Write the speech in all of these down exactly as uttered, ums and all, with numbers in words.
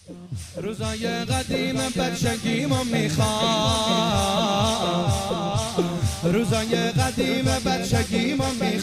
روزای قدیم بچگیمو میخوام، روزای قدیم بچگیمو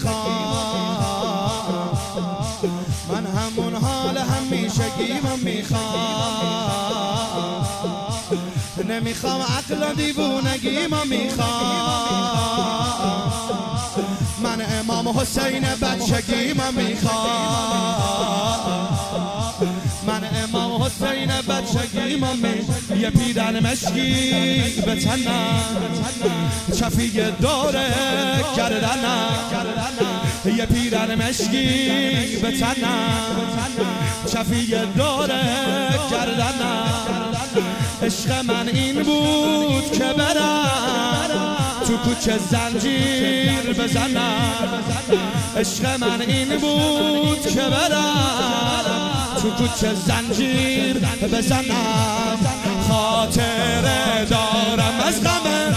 میخوام، من همون حال همیشگیمو میخوام، نمیخوام عقل و دیوونگیمو میخوام، من امام حسین بچگیمو میخوام، من امام حسین بچگیمو میخوام. یه پیرن مشکی به تنم، چفی داره گردنم، یه پیرن مشکی به تنم، چفی داره گردنم. عشق من این بود که برم تو کوچه زنجیر بزنم، عشق من این بود که برم تو کوچه زنجیر بزنم. خاطره دارم از غمه،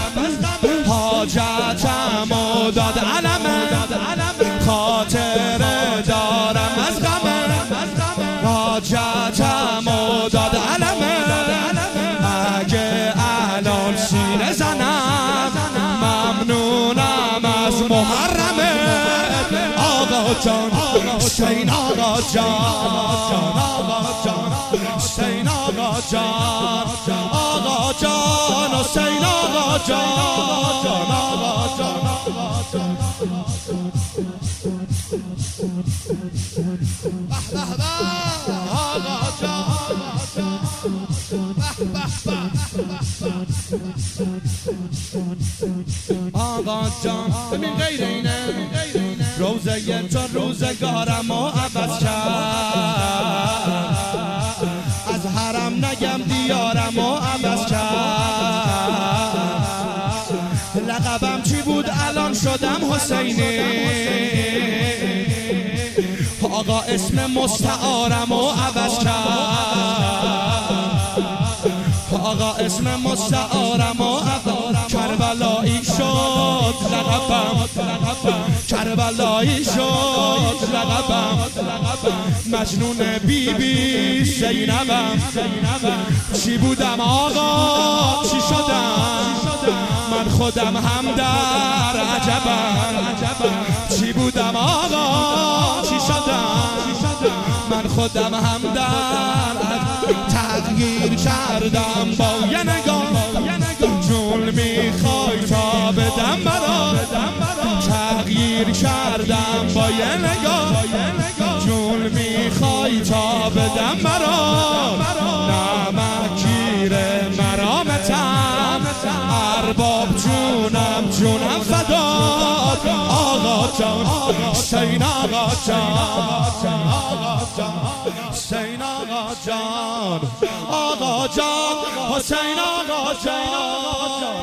حاجتمو داد علمه، خاطره دارم از غمه، حاجتمو داد علمه. اگه الان سینه زنم ممنونم از محرمه. آقا جان حسین، آقا جان، آقا جان حسین، آقا جان، آقا جان حسین، آقا جان، آقا جان. آقا جان ببین غیر اینه، روزه تو روزگارمو عوض کرد، از حرم نگم دیارمو عوض کرد. لقبم چی بود الان شدم حسینی، آقا اسم مستعارمو عوض کرد، آقا اسم مستعارمو عوض. کربلایی شد لقبم، کربلایی شد لقبم، مجنون بی بی زینبم. چی بودم آقا چی شدم، من خودم هم در عجبم. چی بودم آقا چی شدم، من خودم هم در تغییر کردم با یه نگاه. جون میخوای تا بدم برا، تغییر کردم با یه نگاه. جون میخوای تا بدم برا، نمکیر مرامتم، ارباب جونم جونم فداد. آقا جان حسین، آقا جان، آقا جان حسین، آقا جان، آقا جان حسین، آقا جان.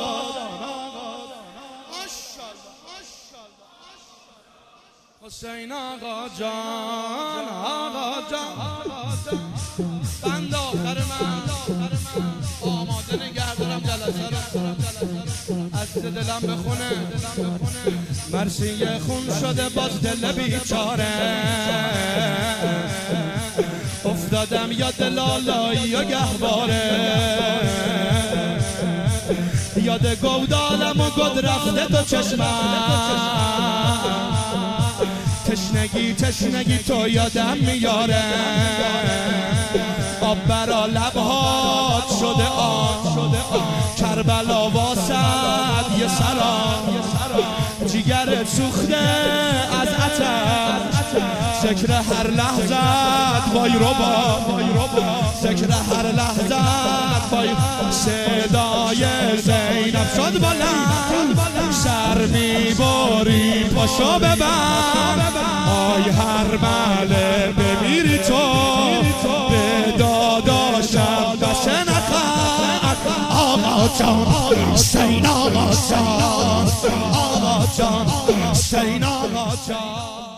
حسین آقا جان، آقا جان. بند آخر من آماده نگه دارم جلسه رو، از دلم بخونه. مرسی خون شده باز دل بیچاره، افتادم یا دلالایی یا گهواره. یاد گودالم و گد رفته تو چشمم، تشنگی تشنگی تو یادم میاره. آب برا لبهات شده آن، کربلا واسد یه سران. جیگرت سوخته از عطر، ذکر هر لحظت وای ربا، ذکر هر لحظت وای. صدای زینب شد بلند، سر میباری پاشو ببند. آی هر مله بمیری تو، به داداشم دست نخند. آقا جان حسین، آقا جان، آقا جان حسین، آقا جان.